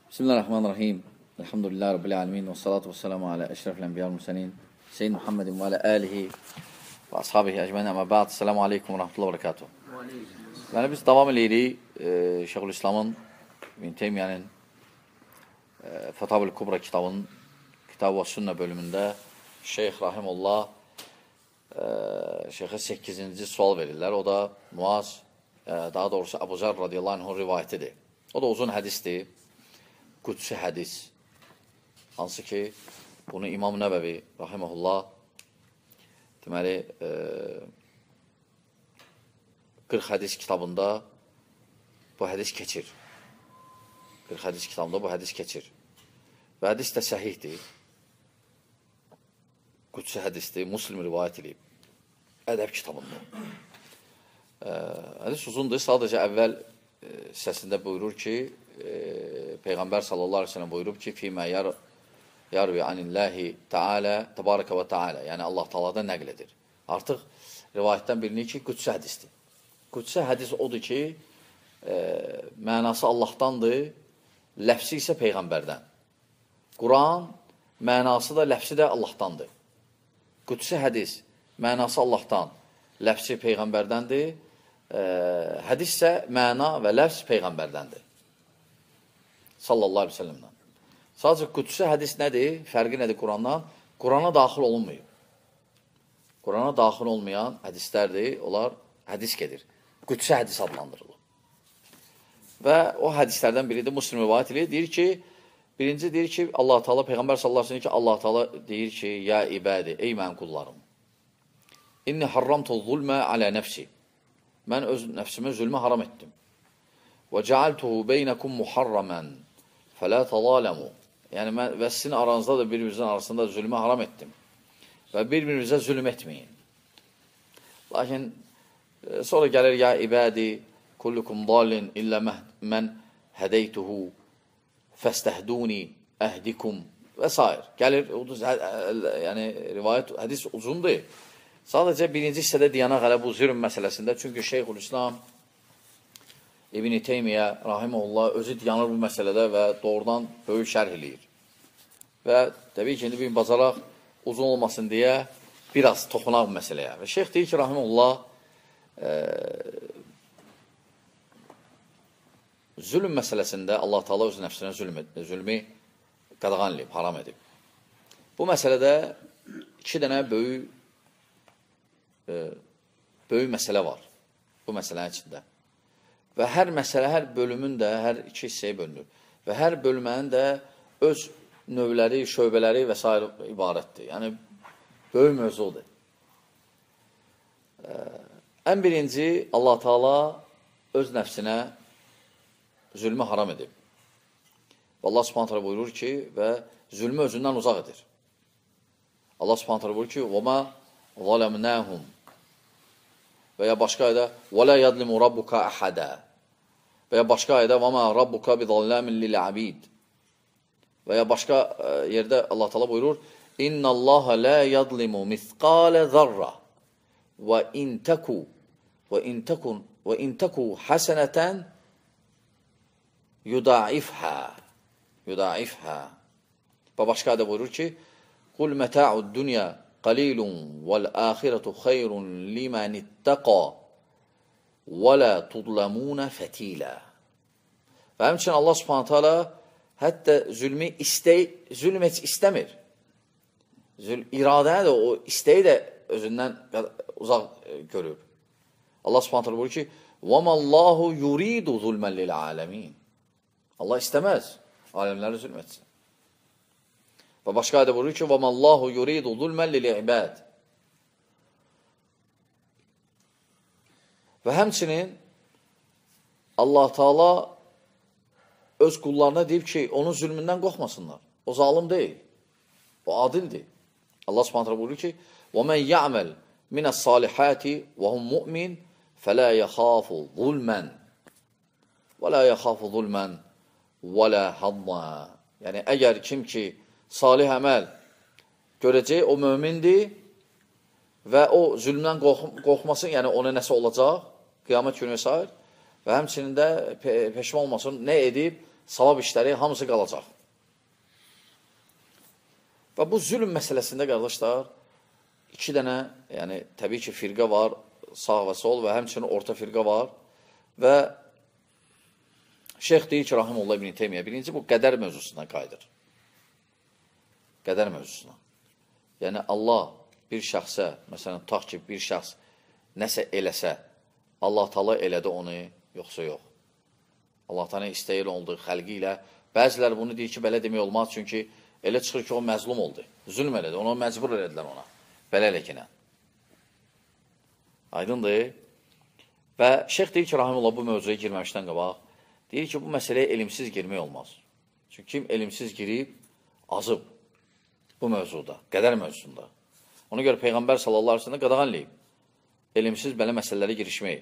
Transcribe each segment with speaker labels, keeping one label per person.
Speaker 1: Bismillahirrahmanirrahim. Elhamdülillahi Rabbil alemin. Və salatu və selamu alə əşrəfil ənbiyar müsəlin. Seyyid Muhammedin və alə əlihi və ashabihi əcməni əmə bə'd. Selamu aleykum və rahmetullah və barakatuhu. Yəni, biz davam edirik Şeyxülislamın İbn Teymiyənin Fətavül Kubra kitabının Kitab və Sünnə bölümündə Şeyx Rahimullah Şeyxə 8-ci sual verirlər. O da Muaz, daha doğrusu Əbu Zər radiyallahu anh'ın rivayətidir. O da uzun hədisdir. Qüdsi hədis, hansı ki, bunu İmam Nəbəvi, rahiməhullah, deməli, 40 hədis kitabında bu hədis keçir. 40 hədis kitabında bu hədis keçir. Və hədis də səhihdir. Qüdsi hədisdir, Muslim rivayət edib. Ədəb kitabında. Hədis uzundur, sadəcə əvvəl səsində buyurur ki, Peyğəmbər sallallahu aleyhi ve sellem buyurub ki, Fīmə yarvi anilləhi tealə, təbarəkə və tealə, yəni Allah Taala'dan nəql edir. Artıq rivayətdən bilinir ki, qüdsi hədisdir. Qüdsi hədis odur ki, mənası Allahdandır, ləfsi isə Peyğəmbərdən. Quran, mənası da, ləfsi də Allahdandır. Qüdsi hədis, mənası Allahdan, ləfsi Peyğəmbərdəndir, hədis isə məna və ləfs Peyğəmbərdəndir. Sallallahu aleyhi ve sellemdən. Sadəcə qüdsi hədis nədir? Fərqi nədir Qurandan? Qurana daxil olunmuyor. Qurana daxil olmayan hədislərdir. Onlar hədis gedir. Qüdsi hədis adlandırılır. Və o hədislərdən biridir. Muslim rivayət edir. Deyir ki, birinci deyir ki, Allah-u Teala, Peyğəmbər sallallahu aleyhi ve sellem ki, Allah-u Teala deyir ki, ya ibədi, ey mənim qullarım. İnni harramtu zulmə alə nəfsi. Mən öz nəfsimə zülmə haram etdim. Və cealtuhu beynəkum muharramən. Fələ təzaləmu. Yəni, mən və sizin aranızda da bir-birinizin arasında zülmü haram etdim. Və bir-birinizə zülm etməyin. Lakin, sonra gəlir, ya ibədi, kullukum dalin illə mən hədəytuhu, fəstəhduni, əhdikum və s. Gəlir, yəni, rivayət, hədis uzundur. Sadəcə birinci hissədə diyanaq hələ bu zülm məsələsində. Çünki Şeyxülislam İbn Teymiyyə, rahiməhullah, özü dayanır bu məsələdə və doğrudan böyük şərh eləyir. Və təbii ki, indi bir bacaraq uzun olmasın deyə biraz toxunaq bu məsələyə. Və şeyx deyir ki, rahiməhullah, zülm məsələsində Allah Teala öz nəfsinə zülmü qadağan edib, haram edib. Bu məsələdə iki dənə böyük məsələ var bu məsələnin içində. Və hər məsələ, hər bölümün də hər iki hissəyə bölünür. Və hər bölmənin də öz növləri, şöbələri və s. ibarətdir. Yəni, böyük mövzudur. Ən birinci, Allah Teala öz nəfsinə zülmü haram edib. Və Allah Subhanahu taala buyurur ki, və zülmü özündən uzaq edir. Allah Subhanahu taala buyurur ki, وَمَا ظَلَمْنَاهُمْ və ya başqa ayda وَلَا يَظْلِمُ رَبُّكَ أَحَدًا və ya başqa ayda وَمَا رَبُّكَ بِظَلَّامٍ لِلْعَبِيدِ və ya başqa yerdə Allah Teala buyurur إِنَّ اللَّهَ لَا يَظْلِمُ مِثْقَالَ ذَرَّةٍ وَإِنْ تَكُ حَسَنَةً يُضَاعِفْهَا və başqa ayda buyurur ki قُلْ مَتَاعُ الدُّنْيَا قَلِيلٌ وَالْآخِرَةُ خَيْرٌ لِمَنِ اتَّقَى وَلَا تُظْلَمُونَ فَتِيلًا Və həmçinin Allah Subhanahu taala hətta zülmü zülm heç istəmir. İradəni də, o istəyi də özündən uzaq görür. Allah Subhanahu taala buyurur ki وَمَا اللّٰهُ يُرِيدُ ظُلْمًا لِلْعَالَمِينَ Allah istəməz aləmləri zülm etsin. Və başqa ayda buyurur ki وَمَا اللّٰهُ يُرِيدُ ظُلْمًا لِلْعِبَادِ Və həmçinin Allah Teala öz qullarına deyib ki, onun zülmündən qorxmasınlar. O zalim deyil. O adildir. Allah Subhanahu buyurur ki, وَمَنْ يَعْمَلْ مِنَ الصَّالِحَاتِ وَهُمْ مُؤْمِنٌ فَلَا يَخَافُ ظُلْمًا وَلَا هَضْمًا Yəni, əgər kim ki, salih əməl görəcək, o mömindir və o zülmdən qorxmasın, yəni ona nəsə olacaq, qiyamət günü və s. və həmçinin də peşman olmasın, nə edib? savab işləri hamısı qalacaq. Və bu zülm məsələsində, qardaşlar, iki dənə, yəni təbii ki, firqə var, sağ və sol və həmçinin orta firqə var və şeyx deyir ki, Rahimullah İbn Teymiyyə, birinci bu qədər mövzusuna qayıdır. Qədər mövzusuna. Yəni, Allah bir şəxsə, məsələn, tutaq ki, bir şəxs nəsə eləsə, Allah Taala elədi onu, yoxsa yox. Allah Taala istəyir oldu xəlqi ilə. Bəzilər bunu deyir ki, belə demək olmaz, çünki elə çıxır ki, o məzlum oldu. Zülm elədi, onu məcbur elədilər ona. Belə eləkinə. Aydındır. Və şeyx deyir ki, Rahimullah bu mövzuya girməmişdən qabaq, deyir ki, bu məsələyə elimsiz girmək olmaz. Çünki kim elimsiz girib, azıb bu mövzuda, qədər mövzusunda. Ona görə Peyğəmbər sallallahu aleyhi ve sellem qadağan eləyib. Elimsiz belə məsələlərə girişmək.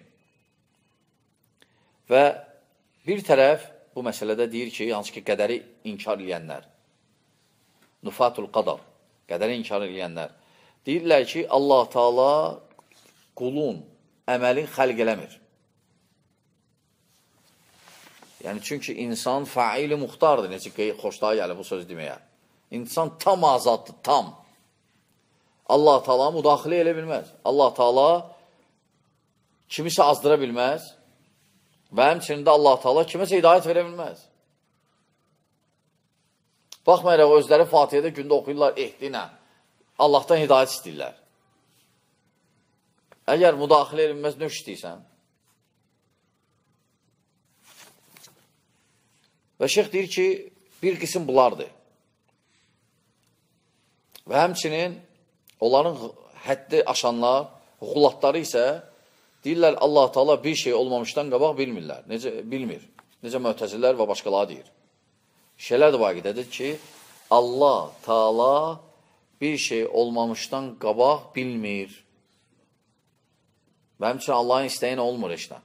Speaker 1: Və bir tərəf bu məsələdə deyir ki, hansı ki, qədəri inkar eləyənlər, nufatul qadar, qədəri inkar eləyənlər, deyirlər ki, Allah Taala qulun əməlin xəlq eləmir. Yəni, çünki insan faili muxtardır, necə xoşluğa gəlir bu söz deməyə. İnsan tam azaddır, tam. Allah Taala müdaxilə elə bilməz. Allah Taala kimisə azdıra bilməz və həmçində Allah Taala kiməsə hidayət verə bilməz. Baxmayaraq, özləri Fatihədə gündə oxuyurlar ehdinə. Allahdan hidayət istəyirlər. Əgər müdaxilə edilməz, nə istəyirsən? Və şeyx deyir ki, bir qism bunlardır. Və həmçinin onların həddi aşanlar, xulatları isə deyirlər, Allah Taala bir şey olmamışdan qabaq bilmirlər. Bilmir. Necə Mötəzilər və başqaları deyir. Şeylər də vaqidədir ki, Allah Taala bir şey olmamışdan qabaq bilmir. Və həmçinin Allahın istəyinə olmur işlə.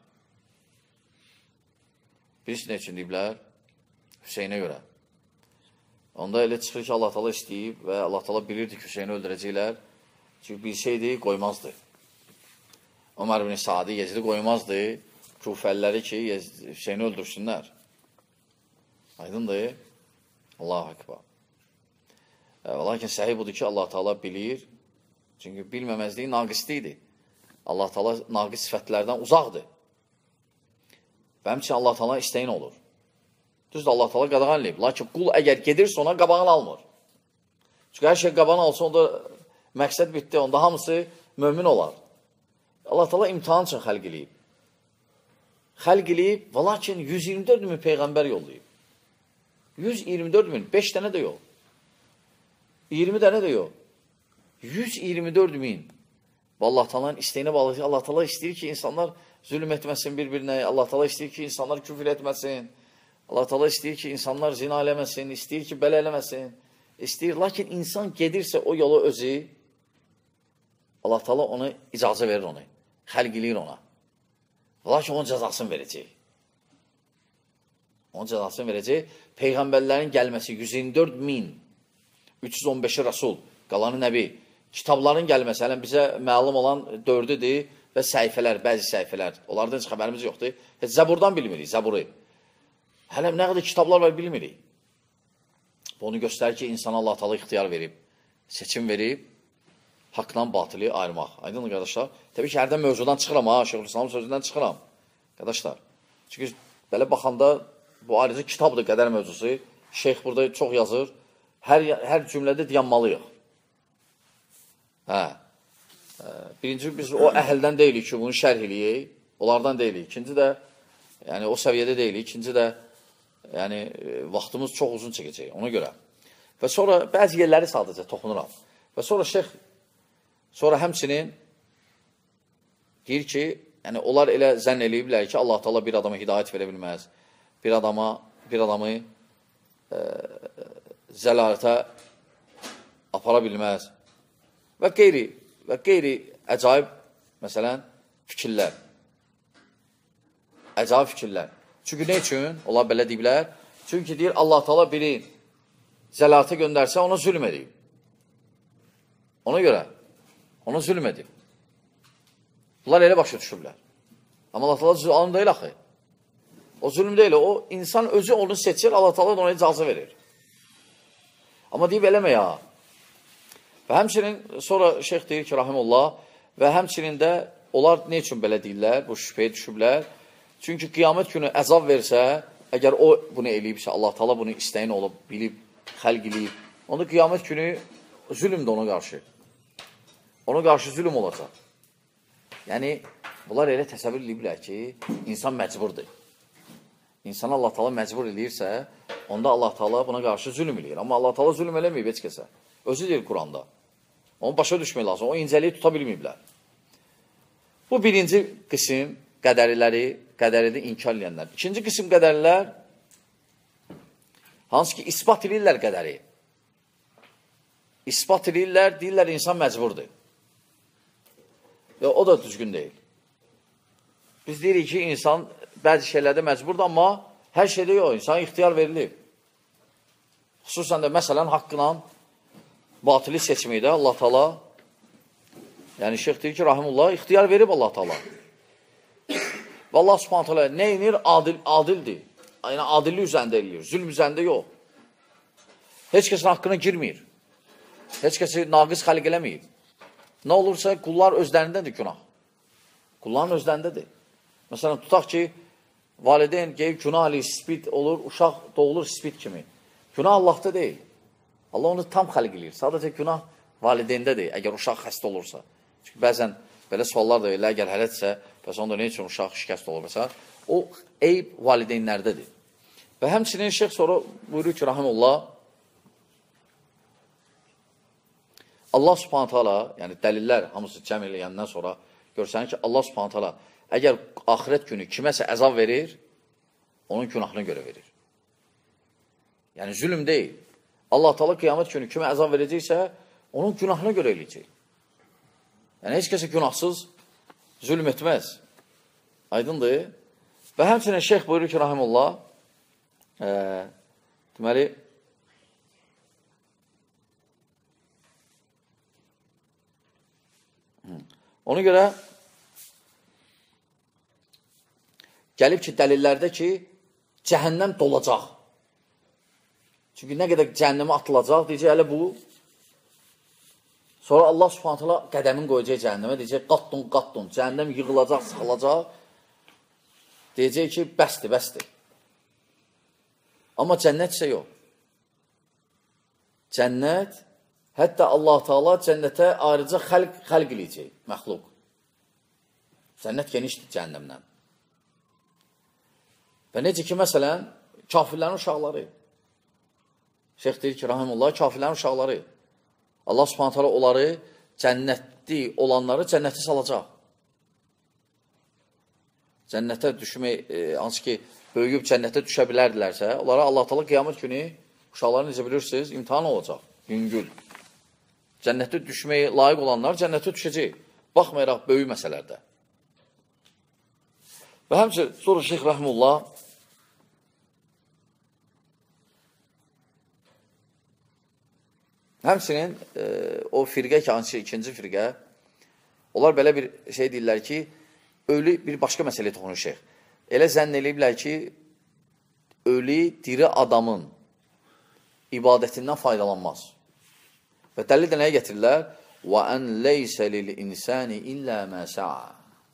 Speaker 1: Birisi nə üçün deyiblər? Hüseynə görə. Onda elə çıxır ki, Allah Taala istəyib və Allah Taala bilirdi ki, Hüseyni öldürəcəklər. Çünki bilsəydi, qoymazdı. Ömər ibn Sadi Yezidi qoymazdı. Kufəlləri ki, Hüseyni öldürsünlər. Aydındır. Allahu Ekber. Lakin səhih budur ki, Allah Taala bilir. Çünki bilməməzliyi naqisliyidir. Allah Taala naqis sifətlərdən uzaqdır. Və həmçinin Allah Taala istəyin olur. Düzdür, Allah Taala qadağan eləyib. Lakin qul əgər gedirsə ona qabağını almır. Çünki hər şey qabağını alsa, onda məqsəd bitdi, onda hamısı mömin olar. Allah Taala imtihan üçün xəlq eləyib. Xəlq eləyib, və lakin 124 min Peyğəmbər yollayıb. 124 min, 5 dənə də yox. 20 dənə də yox. 124 min. Və Allah Taala'nın istəyinə bağlı. Allah Taala istəyir ki, insanlar zülm etməsin bir-birinə. Allah Taala istəyir ki, insanlar küfür etməsin. Allah Taala istəyir ki, insanlar zina eləməsin, istəyir ki, belə eləməsin. İstəyir, lakin insan gedirsə o yolu özü, Allah Taala onu icazə verir onu. Xəlq eləyir ona. Lakin onun cəzasını verəcək. Onun cəzasını verəcək. Peyğəmbərlərin gəlməsi 124 min, 315-i Rasul, qalanı nəbi. Kitabların gəlməsi, hələn bizə məlum olan 4-üdür və səhifələr, bəzi səhifələr. Onlardan heç xəbərimiz yoxdur. Heç Zəburdan bilmirik, Zəburu. Hələm nə qədər kitablar var bilmirik. Bu onu göstərir ki, insana Allah Taala ixtiyar verib, seçim verib, haqla batılı ayırmaq. Aydın qardaşlar. Təbii ki, hərdən mövzudan çıxıram, Şeyxülislamın sözündən çıxıram. Qardaşlar. Çünki belə baxanda bu ayrıca kitabdır qədər mövzusu. Şeyx burada çox yazır. Hər cümlədə dayanmalıyıq. Birinci, biz o əhəldən deyilik ki, bunu şərh eləyək. Onlardan deyilik. İkinci də, yəni o səviyyədə deyilik. İkinci də, yəni vaxtımız çox uzun çəkəcək ona görə. Və sonra bəzi yerləri sadəcə toxunuram. Və sonra şeyx, sonra həmçinin deyir ki, yəni onlar elə zənn eləyiblər ki, Allah Taala bir adama hidayət verə bilməz. Bir adamı zəlalətə apara bilməz. Və qeyri əcaib, məsələn, fikirlər. Əcaib fikirlər. Çünki nə üçün? Onlar belə deyiblər. Çünki deyir, Allah Taala biri zəlalətə göndərsə, ona zülm edib. Ona görə, ona zülm edib. Bunlar elə başa düşürlər. Amma Allah Taala zülm deyil axı. O zülm deyil, o insan özü onu seçir, Allah Taala ona icazə verir. Amma deyib eləmə ya. Və həmçinin sonra şeyx deyir ki, rahimullah, və həmçinin də onlar ne üçün belə deyirlər, bu şübhəyə düşüblər? Çünki qiyamət günü əzab versə, əgər o bunu eləyibsə, Allah Taala bunu istəyin olub, bilib, xəlq eləyib, onda qiyamət günü zülm də ona qarşı. Ona qarşı zülm olacaq. Yəni, bunlar elə təsəvvür ediblər ki, insan məcburdur. İnsan Allah Taala məcbur eləyirsə, onda Allah Taala buna qarşı zülm eləyir. Amma Allah Taala zülm eləməyib heç kəsə. Özü deyir Quranda. Onu başa düşmək lazım. O incəliyi tuta bilməyiblər. Bu birinci qism qədəridə inkar edənlər. İkinci qism qədərilər, hansı ki, ispat edirlər qədəri. İspat edirlər, deyirlər, insan məcburdur. O da düzgün deyil. Biz deyirik ki, insan bəzi şeylərdə məcburdur, amma hər şeydə yox, insana ixtiyar verilib. Xüsusən də, məsələn, haqqla batili seçməkdə Allah Taala, yəni şeyx deyir ki, rahimullah, ixtiyar verib Allah Taala. Və Allah Subhanahu Taala nə inir? Adildir. Yəni, adillik üzərində eləyir, zülm üzərində yox. Heç kəsin haqqına girmir. Heç kəsi naqis xəlq eləməyib. Nə olursa, qullar özlərindədir günah. Qulların özlərindədir. Məsələn, tutaq ki, valideyn qeyb günah ilə spid olur, uşaq doğulur spid kimi. Günah Allah'ta deyil. Allah onu tam xəlq eləyir. Sadəcə günah valideyndədir, əgər uşaq xəstə olursa. Çünki bəzən belə suallar da elə, əgər hələtsə, bəs onda nə üçün uşaq şikəst olur? Məsələn, o eyb valideynlərdədir. Və həmçinin şeyx sonra buyurur ki, rahimullah, Allah Subhanahu Taala, yəni dəlillər hamısı cəm eləyəndən sonra görsən ki, Allah Subhanahu Taala əgər axirət günü kiməsə əzab verir, onun günahına görə verir. Yəni zülm deyil. Allah Taala qiyamət günü kimə əzab verəcəksə, onun günahına görə eləyəcək. Yəni heç kəsə günahsız zülm etməz. Aydındır. Və həmçinin şeyx buyurur ki, rahimullah, deməli, ona görə gəlib ki, dəlillərdə ki, cəhənnəm dolacaq. Çünki nə qədər cəhənnəmə atılacaq, deyəcək, hələ bu. Sonra Allah Subhanahu Taala qədəmin qoyacaq cəhənnəmə, deyəcək, qattun, cəhənnəm yığılacaq, sıxılacaq. Deyəcək ki, bəsdir. Amma cənnət isə yox. Cənnət, hətta Allah Taala cənnətə ayrıca xəlq eləyəcək, məxluq. Cənnət genişdir cəhənnəmdən. Və necə ki, məsələn, kafirlərin uşaqları. Şeyx deyir ki, rahimullah, kafirlərin uşaqları. Allah Subhanahu Taala onları, cənnətli olanları cənnətə salacaq. Cənnətə düşmək, hansı ki, böyüyüb cənnətə düşə bilərdilərsə, onlara Allah Taala qiyamət günü uşaqları necə bilirsiniz, imtihan olacaq, yüngül. Cənnətə düşməyə layiq olanlar cənnətə düşəcək. Baxmayaraq böyük məsələlərdə. Və həmçinin sonra Şeyx Rəhmullah həmçinin o firqə ki, hansı ikinci firqə, onlar belə bir şey deyirlər ki, ölü bir başqa məsələyə toxunur şeyx. Elə zənn eləyiblər ki, ölü diri adamın ibadətindən faydalanmaz. Və dəlil də nəyə gətirirlər? وَأَنْ لَيْسَ لِلْإِنسَانِ إِلَّا مَا سَعَى.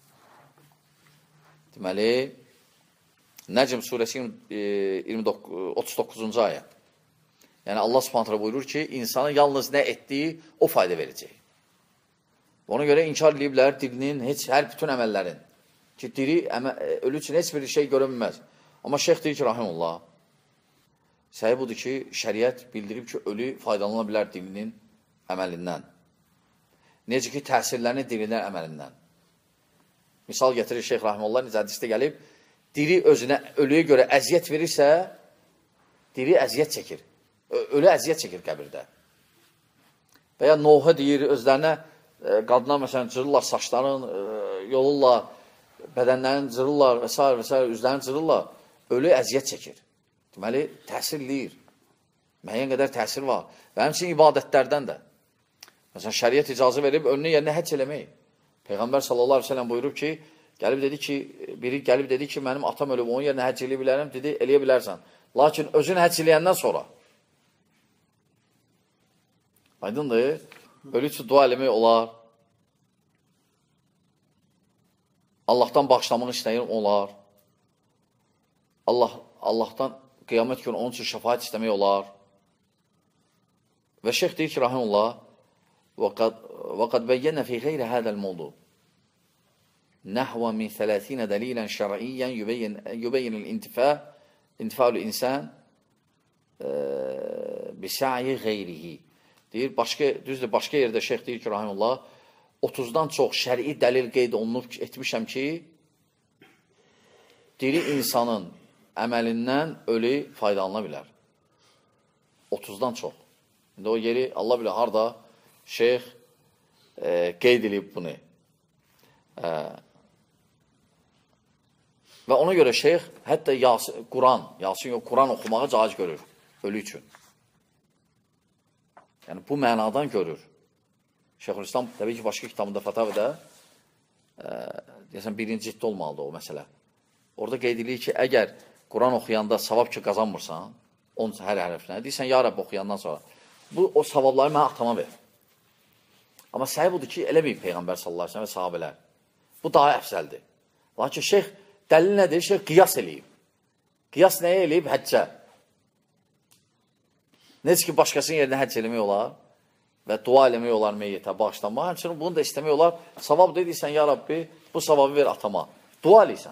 Speaker 1: Deməli, Nəcm surəsi 39-cu ayə. Yəni, Allah Subhanahu taala buyurur ki, insana yalnız nə etdiyi, o fayda verəcək. Ona görə inkar ediblər dirinin hər bütün əməllərin. Ki, ölü üçün heç bir şey görünməz. Amma şeyx deyir ki, rahimullah, səhi budur ki, şəriət bildirib ki, ölü faydalana bilər dirinin əməlindən. Necə ki, təsirlərini dirindən əməlindən. Misal gətirir şeyx rahimullah, necə hədisdə gəlib, diri özünə ölüyə görə əziyyət verirsə, diri əziyyət çəkir. Ölü əziyyət çəkir qəbirdə. Və ya Noha deyir, özlərinə qadına məsələn cırırlar saçların, yolurlar, bədənlərini cırırlar və s. üzlərini cırırlar. Ölü əziyyət çəkir. Deməli, təsirləyir. Müəyyən qədər təsir var. Və həmçinin ibadətlərdən də. Məsələn, şəriət icazə verib önünə yerinə həcc eləmək. Peyğəmbər sallallahu aleyhi ve sellem buyurub ki, Biri gəlib dedi ki, mənim atam ölüb, onun yerinə həcc eləyə bilərəm, dedi, eləyə bilərsən. Lakin özün həcc eləyəndən sonra. Aydındır, ölü üçün dua eləmək olar. Allahdan bağışlamaq istəyir, olar. Allahdan qiyamət günü onun üçün şəfaət istəmək olar. Və şeyx deyir ki, rahimullah, وَقَدْ بَيَّنَ فِي غَيْرِ هَذَا الْمَوْضُوع نحو من 30 دليلا شرعيا يبين انتفاع الإنسان بسعي غيره. Deyir, düzdür, başqa yerdə şeyx deyir ki, rahimullah, 30-dan çox şəri dəlil qeyd olunub etmişəm ki, diri insanın əməlindən ölü faydalana bilər. 30-dan çox. İndi o yeri, Allah bilir, harada şeyx qeyd edib bunu. Və ona görə şeyx hətta Quran oxumağı caiz görür ölü üçün. Yəni, bu mənadan görür. Şeyxülislam, təbii ki, başqa kitabında Fətavədə deyəsən, birinci ciddi olmalıdır o məsələ. Orada qeyd edilir ki, əgər Quran oxuyanda savab ki, qazanmırsan, hər hərəfinə, deyirsən, ya Rəbb oxuyandan sonra, o savabları mənə atama ver. Amma səhib budur ki, eləməyib Peyğəmbər sallallahu aleyhi və sahabələr. Bu daha əfsəldir. Lakin şeyx, dəlil nədir? Şeyx qiyas eləyib. Qiyas nəyə eləyib? Həccə. Necə ki, başqasının yerinə həcc eləmək olar və dua eləmək olar meyyətə, bağışlanmaq. Həmçinin bunu da istəmək olar. Savab deyirsən, ya Rabbi, bu savabı ver atama. Dua eləysən.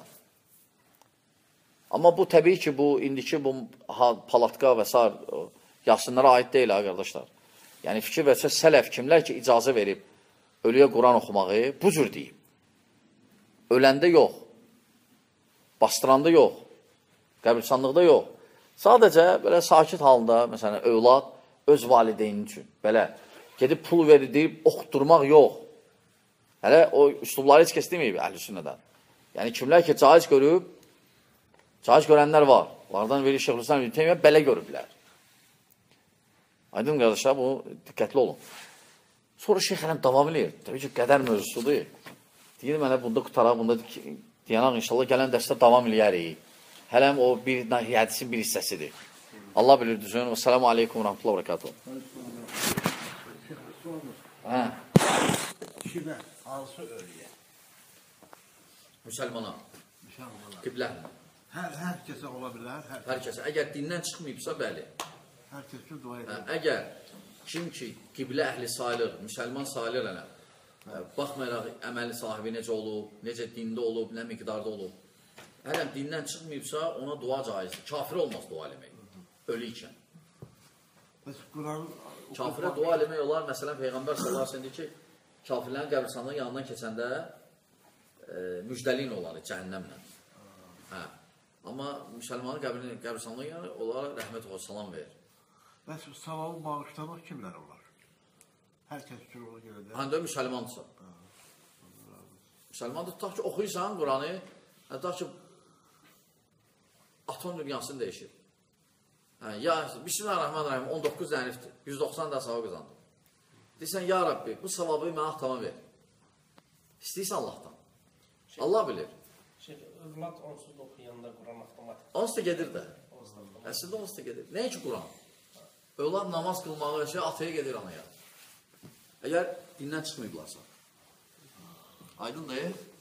Speaker 1: Amma bu təbii ki, indiki bu palatka və s. Yasinlərə aid deyil, qardaşlar. Yəni, fikir versə, sələf kimlər ki, icazə verib ölüyə Quran oxumağı, bu cür deyib. Öləndə yox, bastıranda yox, qəbirstanlıqda yox. Sadəcə, belə sakit halında, məsələn, övlad öz valideynin üçün, belə, gedib pul verir, deyib, oxutturmaq yox. Hələ o üslubları heç kəs deməyib əhl-i-sünnədən. Yəni, kimlər ki, caiz görüb, caiz görənlər var. Onlardan verir Şeyxülislam İbn Teymiyyə, belə görüblər. Aydın qardaşlar, bu diqqətli olun. Sonra şeyx hələm davam edir. Təbii ki, qədər mövzusudur. Deyir, mənə bunda qutaraq, bunda deyənaq inşallah gələn dərsdə davam eləyərik. Hələm o hədisin bir hissəsidir. Allah bilir düzün. Və sələmu aleykum və rəhmətullah və rəkatuhu.
Speaker 2: Kimə? Hansı ölüyə?
Speaker 1: Müsəlmana. Qiblə.
Speaker 2: Hər kəsə ola bilər.
Speaker 1: Hər kəsə. Əgər dindən çıxmayıbsa, bəli.
Speaker 2: Hər kəs üçün dua edir.
Speaker 1: Əgər kim ki, qiblə əhli sayılır, müsəlman sayılır ənə, baxmayaraq əməli sahibi necə olub, necə dində olub, nə miqdarda olub, hələm dindən çıxmayıbsa, ona dua caizdir. Kafir olmaz dua eləmək, ölü ikən. Kafirə dua eləmək olar, məsələn, Peyğəmbər sallallahu əleyhi və səlləm deyir ki, kafirlərin qəbristanlığının yanından keçəndə müjdəliyin olanı cəhənnəmlə. Amma müsəlmanın qəbristanlığının yanı onlara rəhmət və salam verir.
Speaker 2: Bəs savabı bağışlamaq kimlər olar? Hər kəs üçün ona görə də.
Speaker 1: Həndə müsəlmandırsa. Müsəlmandır, tutaq ki, oxuyursan Quranı, tutaq ki, atom dünyasını dəyişir. Ya, Bismillahirrahmanirrahim, 19 dənifdir, 190 da savab qazandır. Deyirsən, ya Rabbi, bu savabı mənə atama ver. İstəyirsən Allahdan. Allah bilir.
Speaker 3: Övlad onsuz da oxuyanda Quran avtomatik.
Speaker 1: Onsuz da gedir də. Əslində onsuz da gedir. Nəyə ki Quran? Övlad namaz qılmağı, ataya gedir anaya. Əgər dindən çıxmayıblarsa. Aydın deyil.